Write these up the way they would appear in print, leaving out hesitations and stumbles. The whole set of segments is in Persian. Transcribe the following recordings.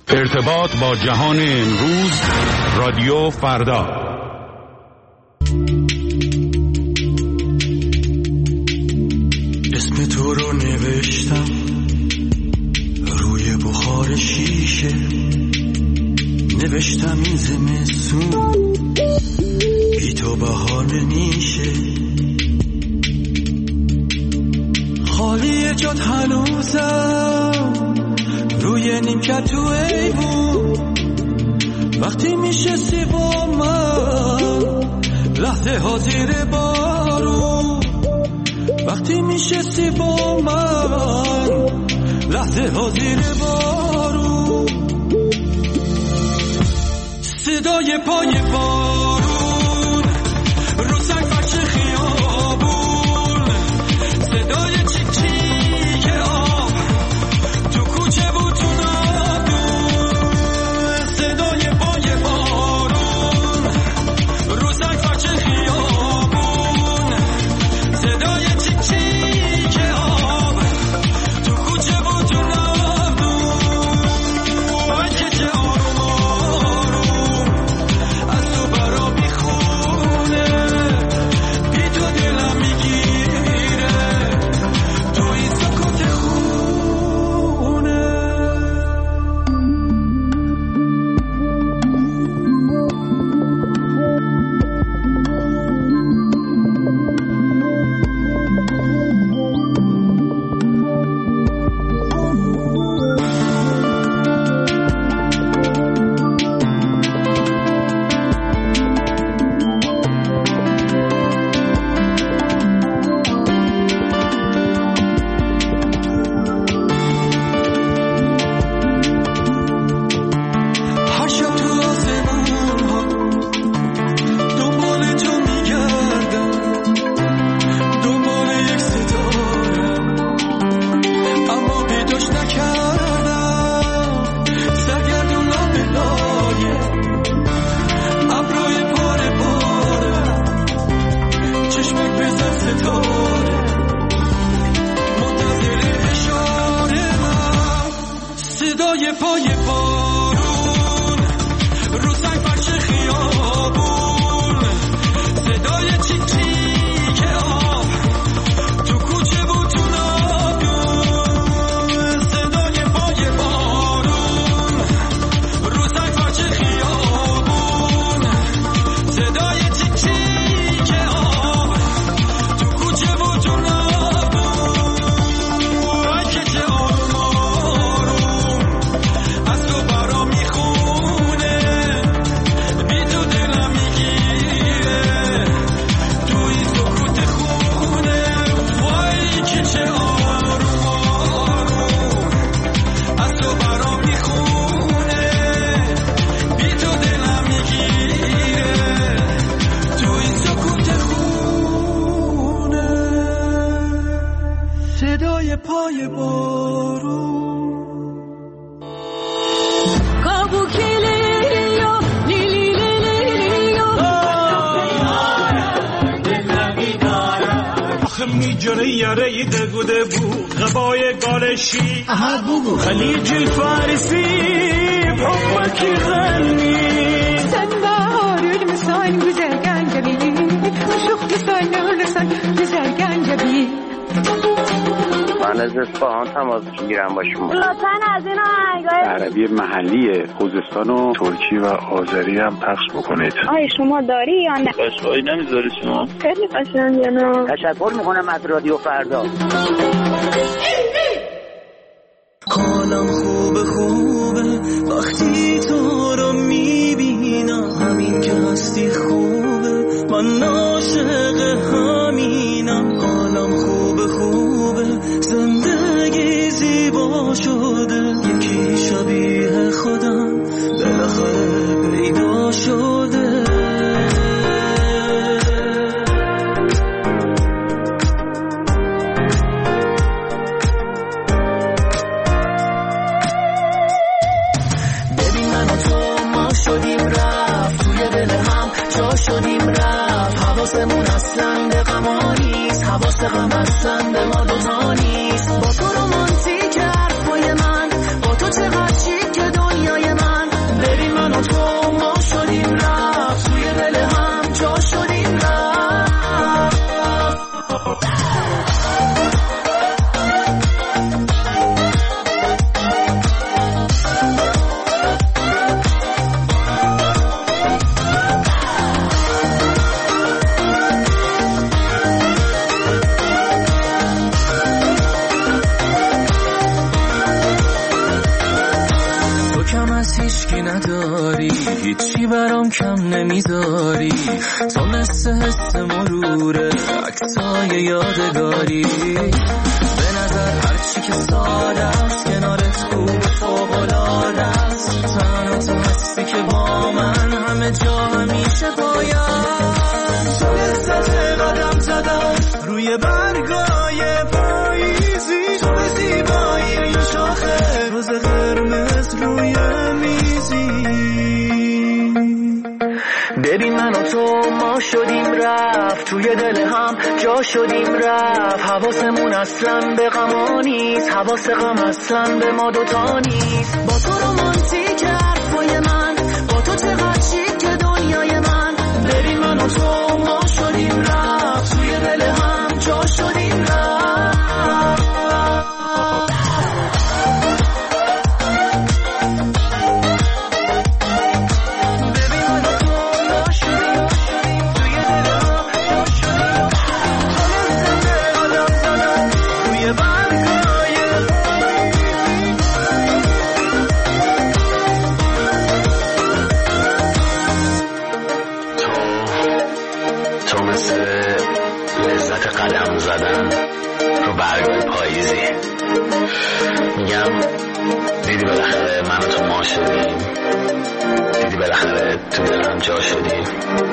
ارتباط با جهان امروز، رادیو فردا. اسم تو رو نوشتم روی بخار شیشه، نوشتم این زمستون بی تو بهار نمیشه، خالی جات هنوزم روی نیمکت تو ایوون، وقتی میشستی با من لحظه ها زیر بارون، وقتی میشستی با من لحظه ها زیر بارون، صدای پای بارون رو سنگ فرش خیابون، صدای چیک چیک آب تو کوچه بود تو نادون، صدای پای بارون رو سنگ فرش خیابون، صدای چیک چیک آب تو کوچه بود تو نادون، که چه آروم آروم از تو برا میخونه، بی تو دلم میگیره تو این سکوت خونه. هر شب تو آسمون ها دنبال تو میگردم، دنبال یک ستاره، اما پیداش نکردم، سرگردون لابلای ابروی پاره پاره، چشمک بزن ستاره، منتظر اشاره من، صدای پای بارون رو سنگ فرش خیابون، صدای چیک چیک آب تو کوچه بود تو نادون، صدای پای بارون رو سنگ فرش خیابون، صدای چیک چیک آب تو کوچه بود تو نادون، که چه آروم آروم از تو برا میخونه، بی تو دلم میگیره تو این سکوت خونه، وای که چه آروم آروم از تو برا میخونه، بی تو دلم میگیره تو این سکوت خونه، صدای پای بارون. میجره یاره دگوده بو غبای گالشی خلیج الفارسي بحبك يغني سنبهار المسان güzelgen جبی شوخ لسان güzelgen جبی. من از اصفهان تماس میگیرم با شما. لطفاً از این آهنگای عربی محلی خوزستان و ترکی و آذری هم پخش بکنید. آیا شما داری یا نه؟ قشقایی نمیذاری شما؟ خیلی قشنگه نه؟ تشکر میکنم از رادیو فردا. حالم خوبه وقتی تو رو میبینم، همین که هستی خوبه، من عاشق همینم. حالم خوبه زندگی زیبا شده، یکی شبیه خودم بالاخره پیدا شده. شدیم رفت توی دل هم جا شدیم رفت، حواسمون اصلا به غما نیست، حواس غم اصلا به ما دوتا نیست. با تو رومانتیک حرفای من، با تو چقدر چیک که دنیای هیچی نداری، هیچی برام کم نمیذاری، تو مثل حس مروره عکسای یادگاری. به نظر هرچی که ساده است کنارت خوب فوق‌العاده است. تنها تو هستی که با من همه جا همیشه باید. تو لذت قدم زدم روی برگای پاییزی، تو به زیبایی یه شاخه روز قرمز روی میزی. ببین من و تو ما شدیم رفت، توی دل هم جا شدیم رفت. حواسمون اصلا به غما نیست، حواس غم اصلا به ما دوتا نیست. با تو رومانتیک حرفای من، با تو چقدر شیک که دنیای من. ببین من و تو ما شدیم رفت، توی دل هم جا شدیم رفت. میگم دیدی بالاخره من و تو ما شدیم، دیدی بالاخره تو دلم جا شدیم.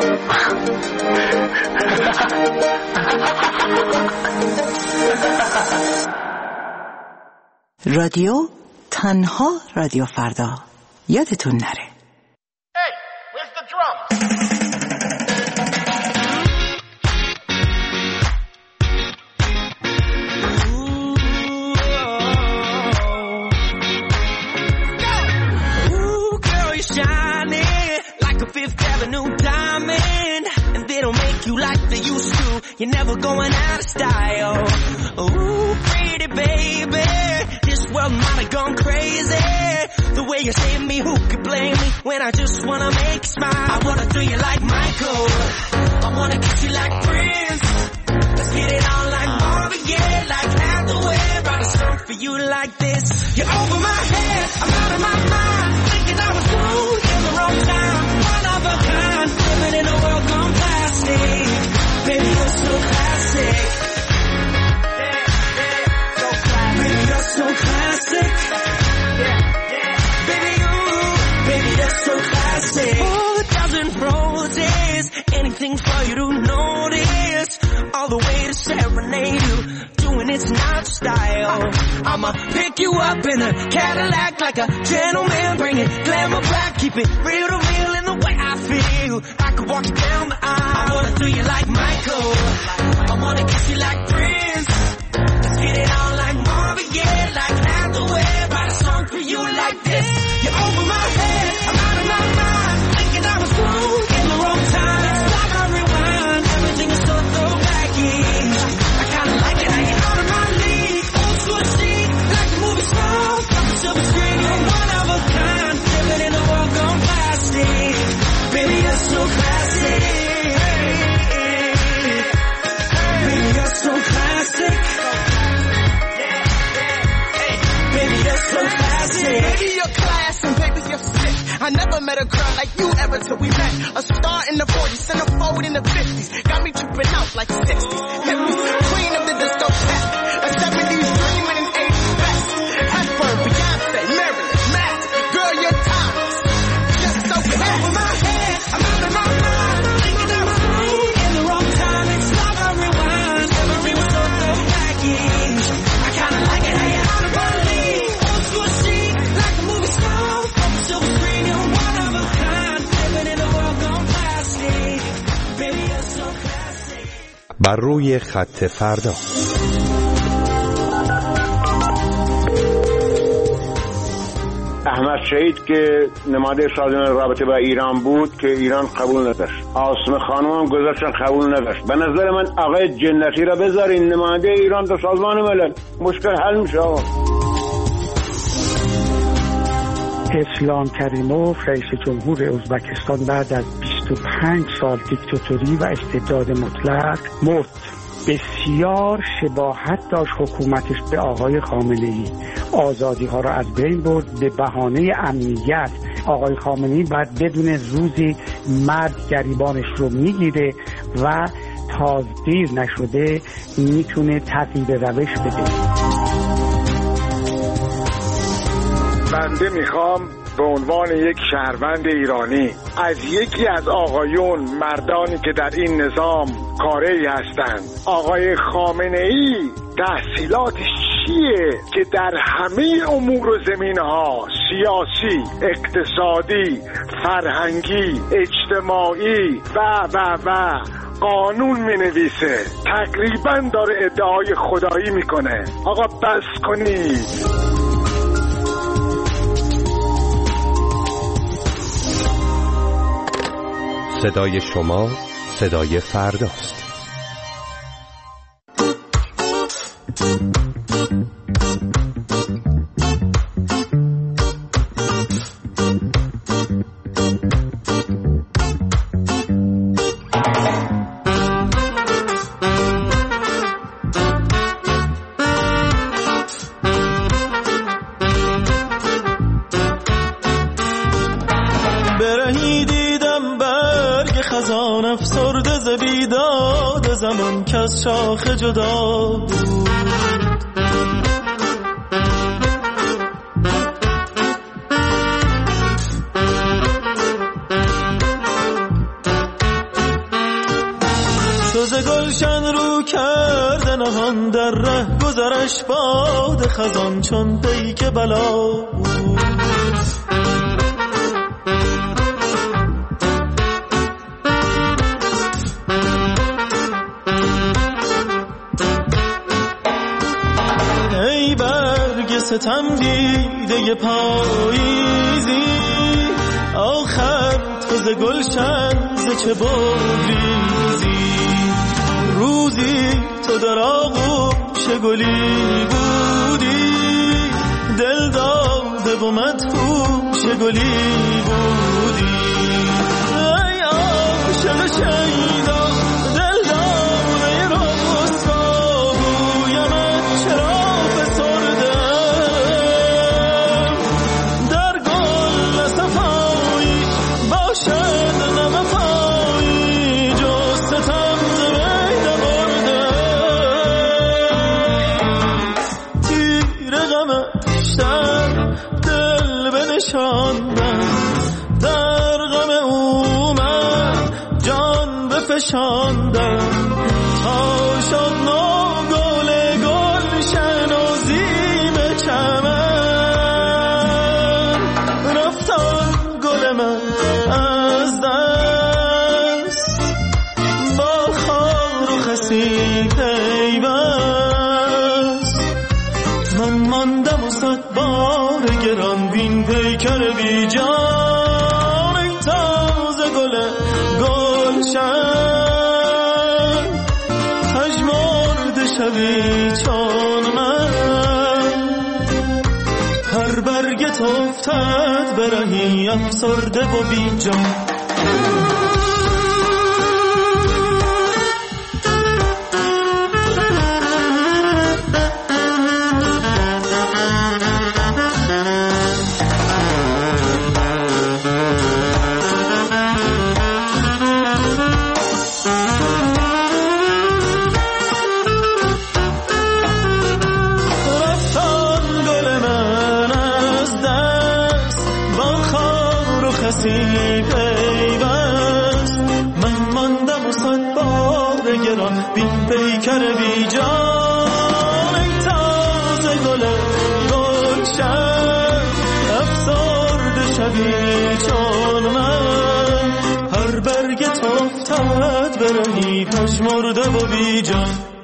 رادیو تنها رادیو فردا، یادتون نره. Hey, where's the drum? You're never going out of style. Ooh, pretty baby, this world might have gone crazy. The way you save me, who could blame me when I just wanna make you smile? I wanna do you like Michael, I wanna kiss you like Prince. Let's get it on like Marvin Gaye, like Hathaway. Write a song for you like this. You're over my head, I'm out of my mind, thinking I was cool in the wrong time. One of a kind, living in a world gone plastic. Baby, you're so classic. So classic. Baby, you're so classic. Baby, you're so classic. 4,000 roses, anything for you to notice. All the way to serenade you, doing it's not style. I'ma pick you up in a Cadillac like a gentleman, bring it glamour back, keep it real to real in the way I feel. I could walk you down the aisle. I wanna do you like Michael, I wanna kiss you like Prince. Let's get it on like Marvin Gaye, like Hathaway. Write a song for you like this. You're over my head, I'm out of my mind, thinking I was cool in the wrong time. It's like I rewind, everything is so throwbacky. I kinda like it how you're out of my league. Old school chic, like the movie stars, got the silver screen. You're one of a kind, living in a world gone plastic. Baby, you're so classic. Baby, you're so classic. Baby, you're so classic. Baby, you're class and baby, you're sick. I never met a girl like you ever till we met. A star in the 40s, centerfold in the 50s. Got me tripping out like 60s. Hippies, queen of the disco pet. A 70s dreaming and 80s best. Hepburn, Beyonce, Marilyn, Matt. Girl, you're timeless. Just so fast. Over my head, I'm out of my mind, thinking I was cool in the wrong time. It's like I rewind, everything was so throwbacky. I kinda like it how you're out of my league. Old school chic, like a movie star, from the silver screen. You're one of a kind, living in a world gone plastic. Baby, you're so classic. بر روی خط فردا. احمد شهید که نماینده سازمان رابطه با ایران بود که ایران قبول نداشت. عاصمه خانم هم گذاشتن قبول نداشت. به نظر من آقای جنتی را بذارین نماینده ایران در سازمان ملل، مشکل حل میشه. اسلام کریموف رئیس جمهور ازبکستان بعد از 25 سال دیکتاتوری و استبداد مطلق مرد. بسیار شباهت داشت حکومتش به آقای خامنه‌ای. آزادی ها را از بین برد، به بهانه امنیت آقای خامنه‌ای باید بدون روزی مرد گریبانش رو میگیره و تا دیر نشده میتونه تغییر روش بده. بنده میخوام به عنوان یک شهروند ایرانی از یکی از آقایون مردانی که در این نظام کاری هستند، آقای خامنه‌ای تحصیلاتش چیه که در همه امور و زمینه‌ها سیاسی، اقتصادی، فرهنگی، اجتماعی و قانون می نویسه، تقریبا داره ادعای خدایی میکنه. آقا بس کنید. صدای شما صدای فرداست. شاخ جدا بود سوز گلشن رو کرده نهان در ره گذرش باد خزان چون پیک بلا بود. ستم دیده پاییزی آخر تو ز گلشن ز چه بگریزی، روزی تو در آغوش گلی بودی، دل داده و مدهوش گلی بودی. ای عاشق شیدا دل داده راستا گویمت چرا در غم او من جان بفشاندم تا شد نو گل گلشن و زیب چمن. رفتان گل من از دست با خار و خسی پیوست، من ماندم و صد بار گران بین پیکر بی جان. ای تازه گل گلشن پژمرده شوی چون من، هر برگت افتد برهی افسرده و بی جان. من ماندم و صد بار گران بین پیکر بی جان. ای تازه گل گلشن افسرده شوی چون من، هر برگت افتد برهی پژمرده و بی جان.